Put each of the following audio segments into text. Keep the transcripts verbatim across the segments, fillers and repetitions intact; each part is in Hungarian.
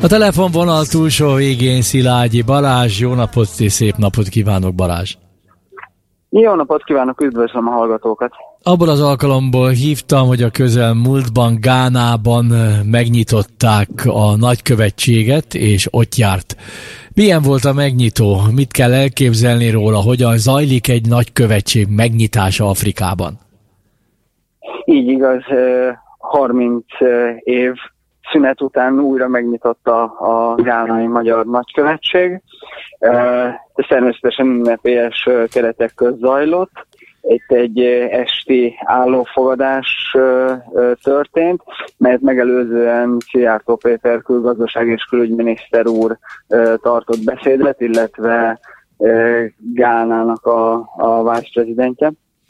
A telefonvonal túlsó végén Szilágyi Balázs. Jó napot és szép napot kívánok, Balázs! Jó napot kívánok, üdvözlöm a hallgatókat! Abból az alkalomból hívtam, hogy a közelmúltban Gánában megnyitották a nagykövetséget, és ott járt. Milyen volt a megnyitó? Mit kell elképzelni róla? Hogyan zajlik egy nagykövetség megnyitása Afrikában? Így igaz, harminc év szünet után újra megnyitotta a gánai magyar nagykövetség. Ez természetesen ünnepélyes keretek közt zajlott. Itt egy esti állófogadás történt, melyet megelőzően Szijjártó Péter külgazdaság és külügyminiszter úr tartott beszédet, illetve Gánának a, a vice-prezidentje.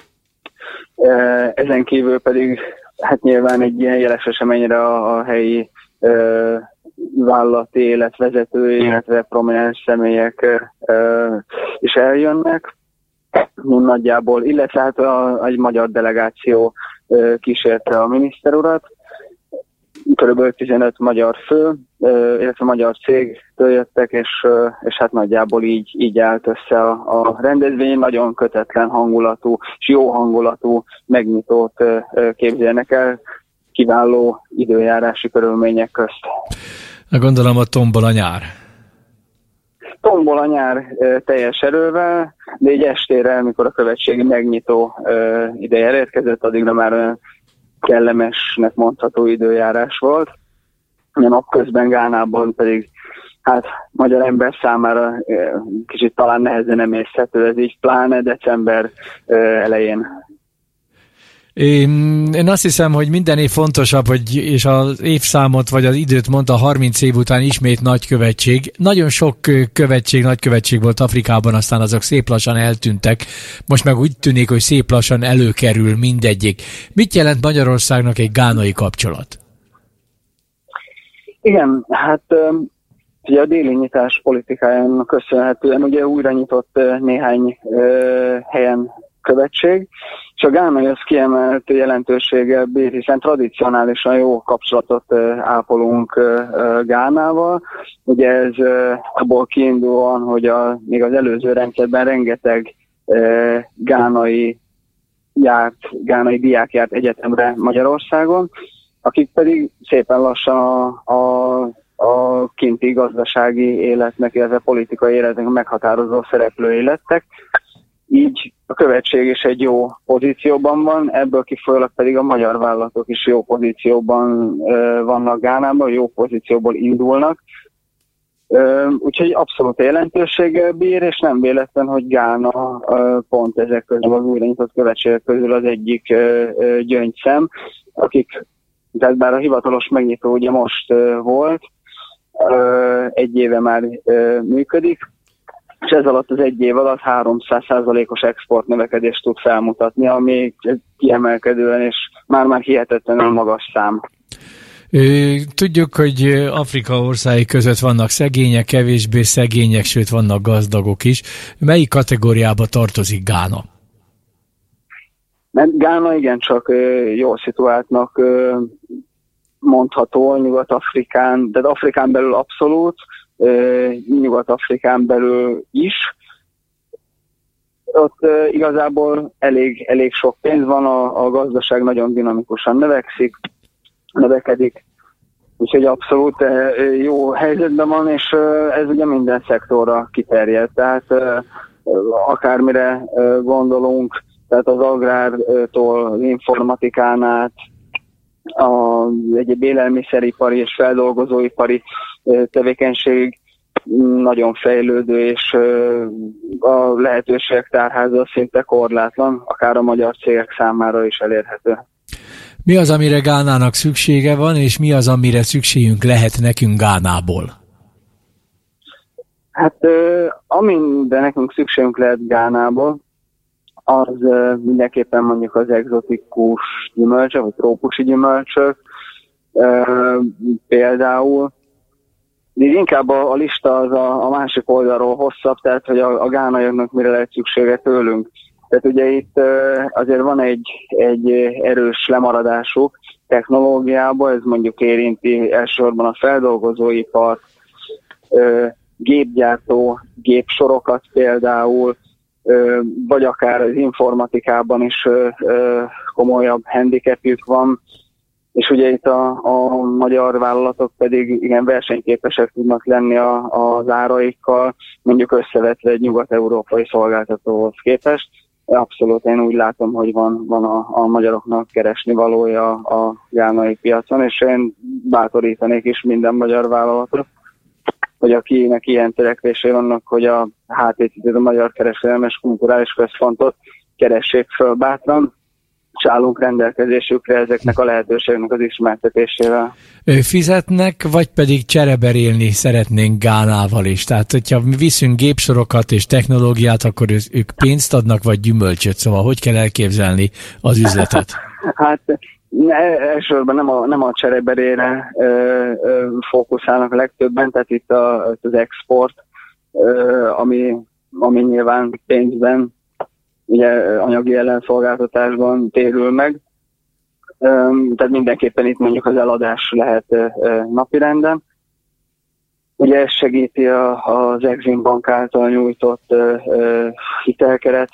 Ezen kívül pedig hát nyilván egy ilyen jeles eseményre a, a helyi ö, vállalati életvezetői, illetve prominens személyek ö, is eljönnek. Nagyjából, illetve hát a, egy magyar delegáció ö, kísérte a miniszter urat. Körülbelül tizenöt magyar fő, ö, illetve magyar cégtől jöttek, és, ö, és hát nagyjából így, így állt össze a, a rendezvény. Nagyon kötetlen hangulatú és jó hangulatú megnyitót ö, képzelnek el, kiváló időjárási körülmények közt. Gondolom a tombol a nyár. Tombol a nyár ö, teljes erővel, de egy estére, amikor a követségi megnyitó ö, ideje elérkezett, addigra már olyan kellemesnek mondható időjárás volt. A napközben Gánában pedig hát magyar ember számára ö, kicsit talán nehezen emészhető, ez így pláne december ö, elején. Én, én azt hiszem, hogy minden év fontosabb, hogy, és az évszámot vagy az időt mondta, harminc év után ismét nagykövetség. Nagyon sok követség, nagykövetség volt Afrikában, aztán azok szép lassan eltűntek. Most meg úgy tűnik, hogy szép lassan előkerül mindegyik. Mit jelent Magyarországnak egy gánai kapcsolat? Igen, hát ugye a déli nyitás politikájának köszönhetően ugye újra nyitott néhány helyen követség, és a gánai az kiemelt jelentőséggel bír, hiszen tradicionálisan jó kapcsolatot ápolunk Gánával. Ugye ez abból kiindulóan, hogy a, még az előző rendszerben rengeteg gánai járt, gánai diák járt egyetemre Magyarországon, akik pedig szépen lassan a, a, a kinti gazdasági életnek, illetve politikai életnek meghatározó szereplői lettek. Így a követség is egy jó pozícióban van, ebből kifolyólag pedig a magyar vállalatok is jó pozícióban ö, vannak Gánában, jó pozícióból indulnak. Ö, úgyhogy abszolút jelentőséggel bír, és nem véletlen, hogy Gána ö, pont ezek közül az újra nyitott követségek közül az egyik ö, ö, gyöngyszem, akik, tehát bár a hivatalos megnyitó ugye most ö, volt, ö, egy éve már ö, működik, és ez alatt az egy év alatt háromszáz százalékos export növekedést tud felmutatni, ami kiemelkedően és már-már hihetetlenül magas szám. Tudjuk, hogy Afrika országai között vannak szegények, kevésbé szegények, sőt vannak gazdagok is. Melyik kategóriába tartozik Gána? Mert Gána igencsak jól szituáltnak mondható Nyugat-Afrikán, de Afrikán belül abszolút, Nyugat-Afrikán belül is. Ott igazából elég, elég sok pénz van, a, a gazdaság nagyon dinamikusan növekszik, növekedik, úgyhogy abszolút jó helyzetben van, és ez ugye minden szektorra kiterjed. Tehát akármire gondolunk, tehát az agrártól, az informatikán át, az egyéb élelmiszeripari és feldolgozóipari tevékenység nagyon fejlődő, és a lehetőségek tárháza szinte korlátlan, akár a magyar cégek számára is elérhető. Mi az, amire Gánának szüksége van, és mi az, amire szükségünk lehet nekünk Gánából? Hát amire nekünk szükségünk lehet Gánából, az mindenképpen mondjuk az egzotikus gyümölcsök, vagy trópusi gyümölcsök például. De inkább a, a lista az a, a másik oldalról hosszabb, tehát hogy a, a gánaiaknak mire lehet szüksége tőlünk. Tehát ugye itt azért van egy, egy erős lemaradásuk, technológiába, ez mondjuk érinti elsősorban a feldolgozóipart, gépgyártó gépsorokat például, vagy akár az informatikában is komolyabb handicapjük van, és ugye itt a, a magyar vállalatok pedig igen versenyképesek tudnak lenni a, az áraikkal, mondjuk összevetve egy nyugat-európai szolgáltatóhoz képest. Abszolút én úgy látom, hogy van, van a, a magyaroknak keresni valója a gánai piacon, és én bátorítanék is minden magyar vállalatot, hogy akinek ilyen törekvései vannak, hogy a há té cé, a Magyar Kereskedelmi és Kulturális Központot keressék föl bátran, és állunk rendelkezésükre ezeknek a lehetőségnek az ismertetésével. Fizetnek, vagy pedig csereberélni szeretnénk Gánával is? Tehát, hogyha mi viszünk gépsorokat és technológiát, akkor ők pénzt adnak, vagy gyümölcsöt? Szóval hogy kell elképzelni az üzletet? Hát elsősorban nem a, nem a csereberére ö, ö, fókuszálnak a legtöbben, tehát itt a, az export, ö, ami, ami nyilván pénzben, ugye anyagi ellenszolgáltatásban térül meg. Tehát mindenképpen itt mondjuk az eladás lehet napirenden. Ugye ez segíti a, az Exim Bank által nyújtott hitelkeret,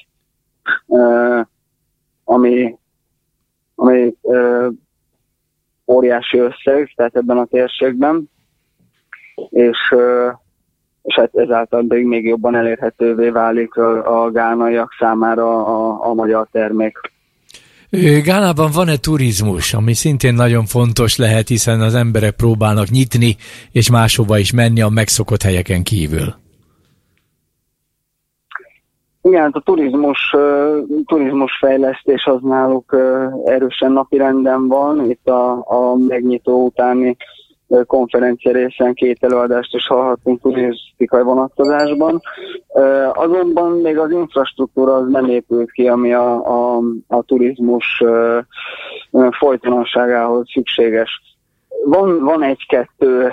ami, ami óriási összeg, tehát ebben a térségben, és és hát ezáltal pedig még jobban elérhetővé válik a, a gánaiak számára a, a magyar termék. Gánában van-e turizmus, ami szintén nagyon fontos lehet, hiszen az emberek próbálnak nyitni, és máshova is menni a megszokott helyeken kívül? Igen, a turizmus, turizmus fejlesztés az náluk erősen napirenden van. Itt a, a megnyitó utáni konferencia részen két előadást is hallhattunk turisztikai vonatkozásban. Azonban még az infrastruktúra az nem épült ki, ami a, a, a turizmus folytonosságához szükséges. Van, van egy-kettő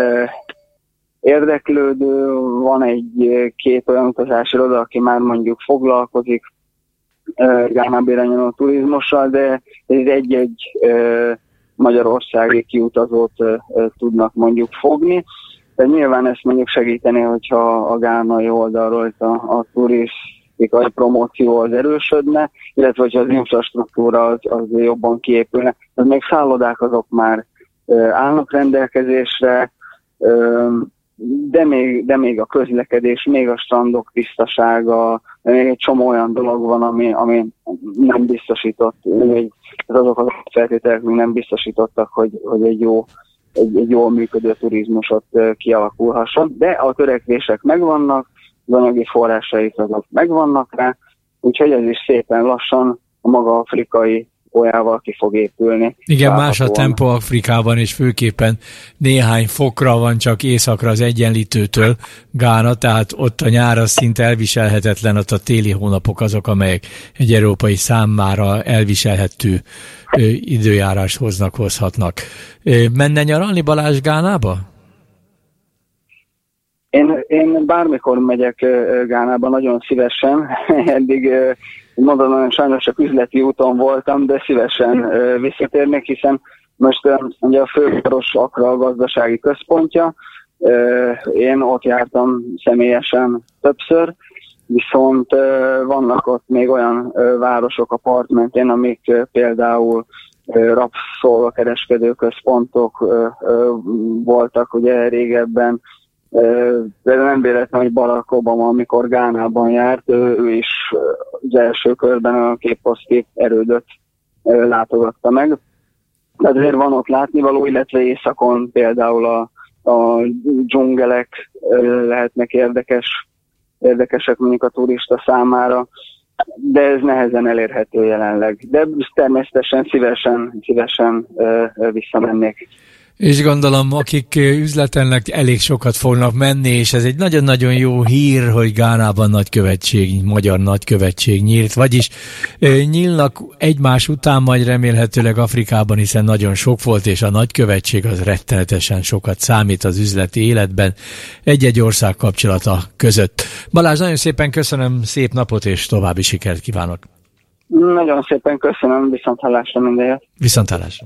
érdeklődő, van egy-két olyan utazási iroda, aki már mondjuk foglalkozik Gánába irányuló turizmussal, de ez egy-egy magyarországi kiutazót uh, tudnak mondjuk fogni, de nyilván ezt mondjuk segíteni, hogyha a gánai oldalról a, a turisztikai promóció az erősödne, illetve hogyha az infrastruktúra az, az jobban kiépülne. Az még szállodák azok már uh, állnak rendelkezésre, uh, de még, de még a közlekedés, még a strandok tisztasága, még egy csomó olyan dolog van, ami, ami nem biztosított, még azok az feltételek még nem biztosítottak, hogy, hogy egy, jó, egy, egy jól működő turizmusot kialakulhasson, de a törekvések megvannak, az anyagi forrásaik azok megvannak rá, úgyhogy ez is szépen lassan a maga afrikai olyával ki fog épülni. Igen, más a tempó Afrikában, és főképpen néhány fokra van csak északra az Egyenlítőtől Gána, tehát ott a nyár az szinte elviselhetetlen, ott a téli hónapok azok, amelyek egy európai számára elviselhető ö, időjárást hoznak, hozhatnak. Ö, menne nyaralni Balázs Gánába? Én, én bármikor megyek Gánába, nagyon szívesen. Eddig mondom, sajnos csak üzleti úton voltam, de szívesen visszatérnék, hiszen most ugye a főváros Accra a gazdasági központja. Én ott jártam személyesen többször, viszont vannak ott még olyan városok a part mentén, amik például rabszolgakereskedő központok voltak ugye régebben. De nem véletlen, hogy Barack Obama, amikor Gánában járt, ő is az első körben a képposzti erődöt látogatta meg. De azért van ott látnivaló, illetve északon például a, a dzsungelek lehetnek érdekes, érdekesek mondjuk a turista számára, de ez nehezen elérhető jelenleg. De természetesen szívesen, szívesen visszamennék. És gondolom, akik üzletelnek, elég sokat fognak menni, és ez egy nagyon-nagyon jó hír, hogy Gánában nagykövetség, magyar nagykövetség nyílt, vagyis nyílnak egymás után, majd remélhetőleg Afrikában, hiszen nagyon sok volt, és a nagykövetség az rettenetesen sokat számít az üzleti életben egy-egy ország kapcsolata között. Balázs, nagyon szépen köszönöm, szép napot, és további sikert kívánok! Nagyon szépen köszönöm, viszonthallásra mindenért! Viszonthallásra!